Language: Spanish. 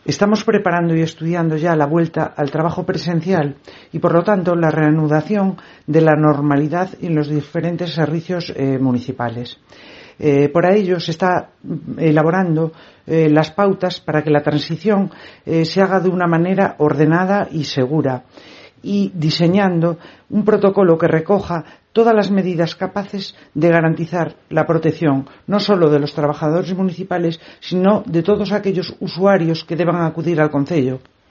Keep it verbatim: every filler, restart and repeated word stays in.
Estamos preparando y estudiando ya la vuelta al trabajo presencial y, por lo tanto, la reanudación de la normalidad en los diferentes servicios eh, municipales. Eh, por ello, se está elaborando eh, las pautas para que la transición eh, se haga de una manera ordenada y segura, y diseñando un protocolo que recoja todas las medidas capaces de garantizar la protección no solo de los trabajadores municipales, sino de todos aquellos usuarios que deban acudir al concello.